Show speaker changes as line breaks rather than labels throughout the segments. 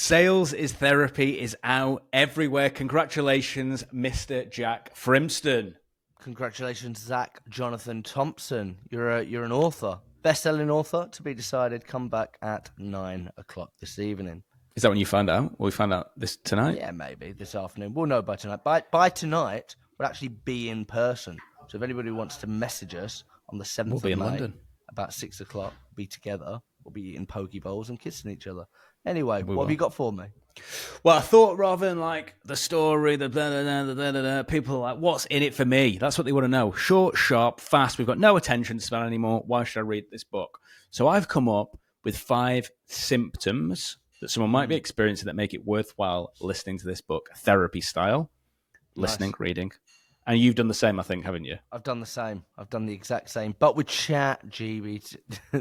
Sales is Therapy is out everywhere. Congratulations, Mr. Jack Frimston.
Congratulations, Zach Jonathan Thompson. You're an author, best-selling author. To be decided. Come back at 9 o'clock this evening.
Is that when you find out? Or we find out this tonight?
Yeah, maybe this afternoon. We'll know by tonight. By tonight, we'll actually be in person. So if anybody wants to message us on the 7th of May,
London.
About 6 o'clock, be together. We'll be eating poke bowls and kissing each other. Anyway, what have you got for me?
Well, I thought rather than like the story, the blah, blah, blah, blah, blah, blah, people are like, what's in it for me? That's what they want to know. Short, sharp, fast. We've got no attention span anymore. Why should I read this book? So I've come up with 5 symptoms that someone might be experiencing that make it worthwhile listening to this book, therapy style, listening, reading. And you've done the same, I think, haven't you?
I've done the same. I've done the exact same, but with ChatGPT.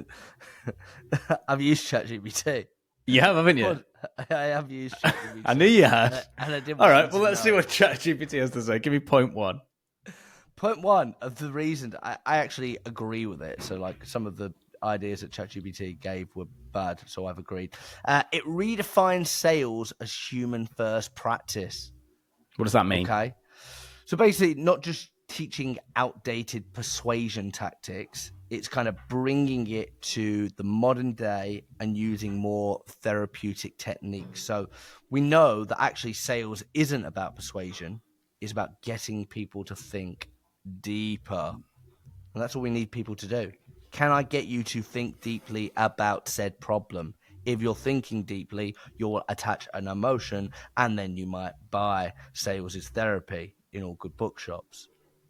I've used ChatGPT.
You have, haven't you?
Well, I have used ChatGPT.
I knew you had.
And I didn't.
All right, well, let's see what ChatGPT has to say. Give me point 1.
Point 1 of the reason I actually agree with it. So, like, some of the ideas that ChatGPT gave were bad, so I've agreed. It redefines sales as human-first practice.
What does that mean?
Okay. So basically, not just teaching outdated persuasion tactics, it's kind of bringing it to the modern day and using more therapeutic techniques. So we know that actually sales isn't about persuasion, it's about getting people to think deeper. And that's what we need people to do. Can I get you to think deeply about said problem? If you're thinking deeply, you'll attach an emotion and then you might buy. Sales is Therapy in all good bookshops.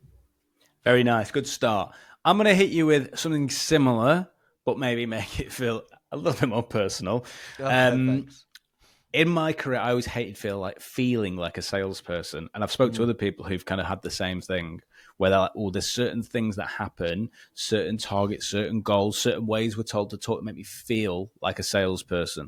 Very nice. Good start. I'm going to hit you with something similar, but maybe make it feel a little bit more personal.
Thanks.
In my career, I always hated feeling like a salesperson. And I've spoken to other people who've kind of had the same thing, where they're like, oh, there's certain things that happen, certain targets, certain goals, certain ways we're told to talk that make me feel like a salesperson.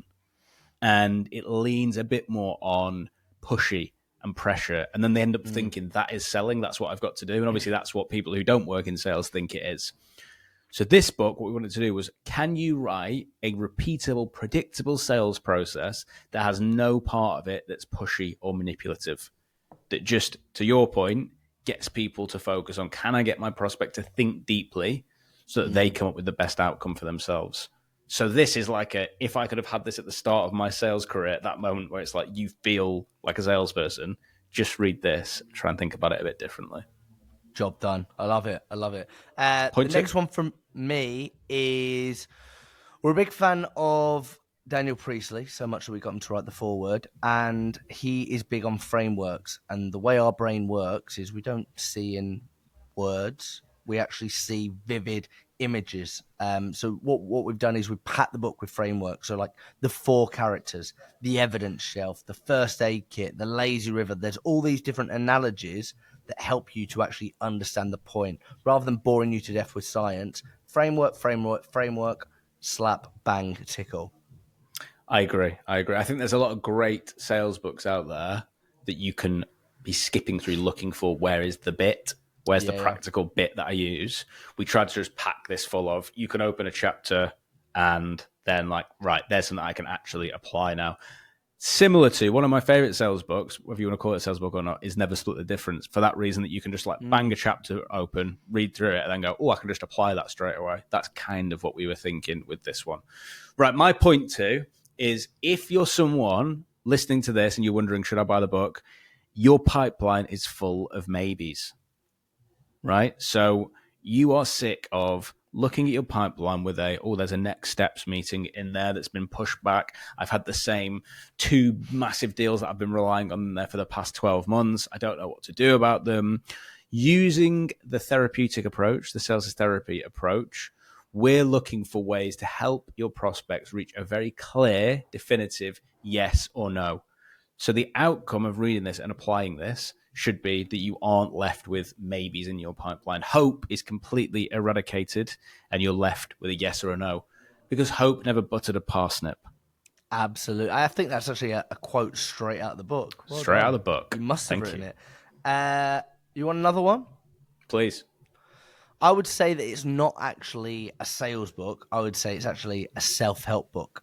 And it leans a bit more on pushy and pressure. And then they end up thinking that is selling. That's what I've got to do. And obviously that's what people who don't work in sales think it is. So this book, what we wanted to do was, can you write a repeatable, predictable sales process that has no part of it that's pushy or manipulative? That just, to your point, gets people to focus on, can I get my prospect to think deeply so that they come up with the best outcome for themselves? So this is like if I could have had this at the start of my sales career, at that moment where it's like you feel like a salesperson, just read this, try and think about it a bit differently.
Job done. I love it. The next one from me is, we're a big fan of Daniel Priestley, so much that we got him to write the foreword, and he is big on frameworks. And the way our brain works is we don't see in words, we actually see vivid images. So what we've done is we packed the book with frameworks. So like the 4 characters, the evidence shelf, the first aid kit, the lazy river. There's all these different analogies that help you to actually understand the point, rather than boring you to death with science. Framework, slap, bang, tickle.
I agree. I think there's a lot of great sales books out there that you can be skipping through looking for where is the bit, where's the practical bit that I use. We tried to just pack this full of, you can open a chapter and then like, right, there's something I can actually apply now. Similar to one of my favorite sales books, whether you want to call it a sales book or not, is Never Split the Difference, for that reason that you can just like bang a chapter open, read through it, and then go, oh, I can just apply that straight away. That's kind of what we were thinking with this one. Right, my point 2 is, if you're someone listening to this and you're wondering, should I buy the book? Your pipeline is full of maybes, right? So you are sick of looking at your pipeline with there's a next steps meeting in there that's been pushed back. I've had the same 2 massive deals that I've been relying on there for the past 12 months. I don't know what to do about them. Using the therapeutic approach, the sales is therapy approach, we're looking for ways to help your prospects reach a very clear, definitive yes or no. So the outcome of reading this and applying this should be that you aren't left with maybes in your pipeline. Hope is completely eradicated and you're left with a yes or a no, because hope never buttered a parsnip.
Absolutely. I think that's actually a quote straight out of the book.
Well straight done. Out of the book.
You must have written it. You want another one?
Please.
I would say that it's not actually a sales book. I would say it's actually a self-help book.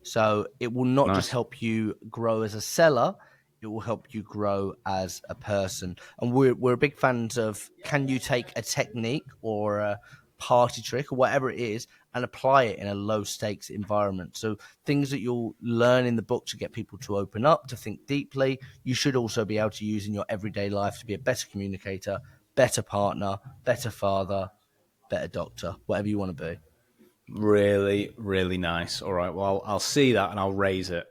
So it will not just help you grow as a seller, it will help you grow as a person. And we're big fans of, can you take a technique or a party trick or whatever it is and apply it in a low stakes environment? So things that you'll learn in the book to get people to open up, to think deeply, you should also be able to use in your everyday life to be a better communicator, better partner, better father, better doctor, whatever you want to be.
Really, really nice. All right, well, I'll see that and I'll raise it.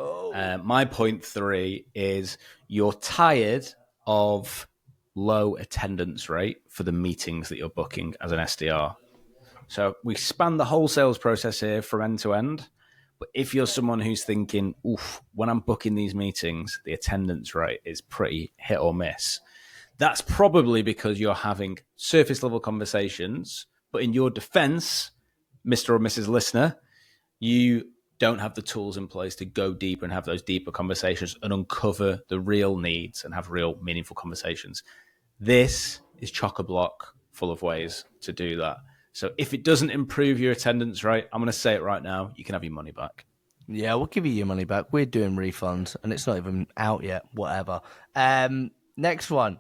My point 3 is, you're tired of low attendance rate for the meetings that you're booking as an SDR. So we span the whole sales process here from end to end. But if you're someone who's thinking, oof, when I'm booking these meetings, the attendance rate is pretty hit or miss, that's probably because you're having surface level conversations. But in your defense, Mr. or Mrs. Listener, you don't have the tools in place to go deeper and have those deeper conversations and uncover the real needs and have real meaningful conversations. This is chock-a-block full of ways to do that. So if it doesn't improve your attendance rate, I'm going to say it right now, you can have your money back.
Yeah, we'll give you your money back. We're doing refunds and it's not even out yet, whatever. Next one.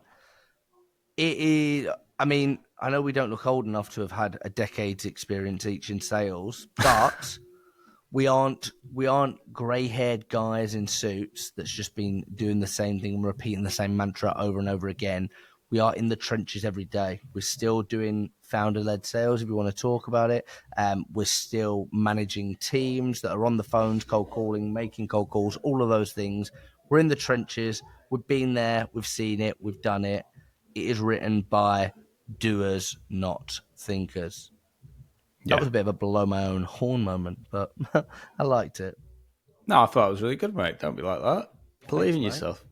It is, I mean, I know we don't look old enough to have had a decade's experience each in sales, but we aren't grey-haired guys in suits that's just been doing the same thing and repeating the same mantra over and over again. We are in the trenches every day. We're still doing founder-led sales, if you want to talk about it. We're still managing teams that are on the phones, cold calling, making cold calls, all of those things. We're in the trenches. We've been there. We've seen it. We've done it. It is written by doers, not thinkers. That was a bit of a blow my own horn moment, but I liked it.
No, I thought it was really good, mate. Don't be like that. Believe in yourself.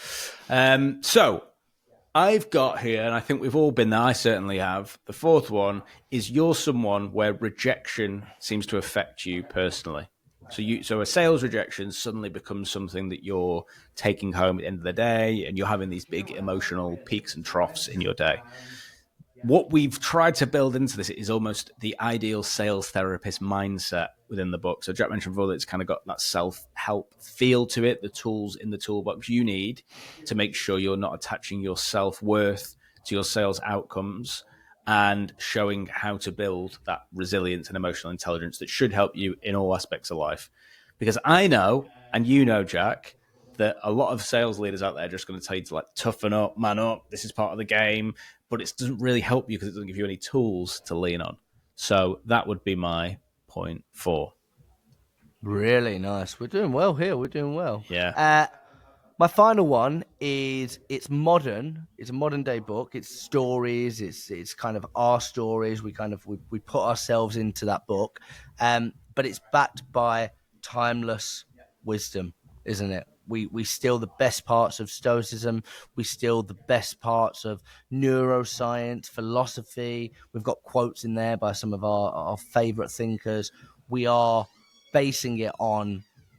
So I've got here, and I think we've all been there, I certainly have, the fourth one is, you're someone where rejection seems to affect you personally. So a sales rejection suddenly becomes something that you're taking home at the end of the day, and you're having these big emotional peaks and troughs in your day. What we've tried to build into this is almost the ideal sales therapist mindset within the book. So Jack mentioned before that it's kind of got that self-help feel to it, the tools in the toolbox you need to make sure you're not attaching your self-worth to your sales outcomes, and showing how to build that resilience and emotional intelligence that should help you in all aspects of life. Because I know, and you know, Jack, that a lot of sales leaders out there are just going to tell you to like toughen up, man up, this is part of the game, but it doesn't really help you because it doesn't give you any tools to lean on. So that would be my point 4.
Really nice. We're doing well here. We're doing well.
Yeah.
My final one is, it's modern. It's a modern day book. It's stories. It's kind of our stories. We put ourselves into that book, but it's backed by timeless wisdom, isn't it? We steal the best parts of Stoicism. We steal the best parts of neuroscience, philosophy. We've got quotes in there by some of our favorite thinkers. We are basing it on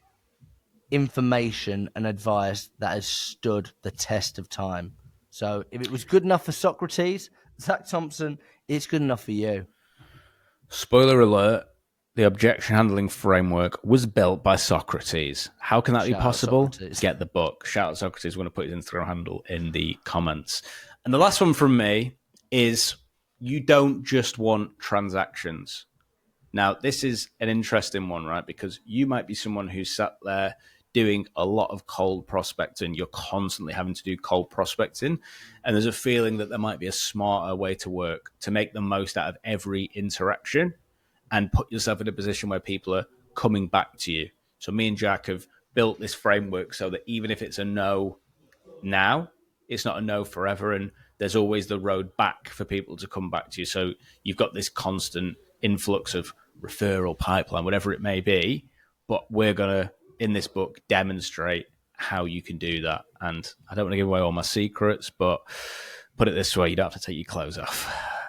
information and advice that has stood the test of time. So if it was good enough for Socrates, Zach Thompson, it's good enough for you.
Spoiler alert, the objection handling framework was built by Socrates. How can that be possible? Get the book. Shout out Socrates. We're going to put his Instagram handle in the comments. And the last one from me is, you don't just want transactions. Now, this is an interesting one, right? Because you might be someone who's sat there doing a lot of cold prospecting. You're constantly having to do cold prospecting. And there's a feeling that there might be a smarter way to work to make the most out of every interaction and put yourself in a position where people are coming back to you. So me and Jack have built this framework so that even if it's a no now, it's not a no forever. And there's always the road back for people to come back to you. So you've got this constant influx of referral pipeline, whatever it may be. But we're going to, in this book, demonstrate how you can do that. And I don't want to give away all my secrets, but put it this way, you don't have to take your clothes off.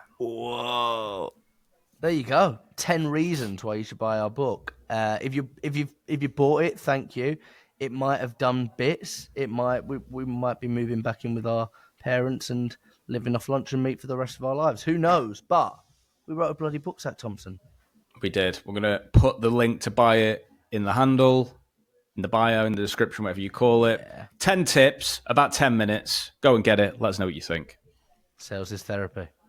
Whoa. There you go. 10 reasons why you should buy our book. If you bought it, thank you. It might have done bits. We might be moving back in with our parents and living off lunch and meat for the rest of our lives. Who knows? But we wrote a bloody book, Zach Thompson.
We did. We're going to put the link to buy it in the handle, in the bio, in the description, whatever you call it. Yeah. 10 tips, about 10 minutes. Go and get it. Let us know what you think.
Sales is therapy.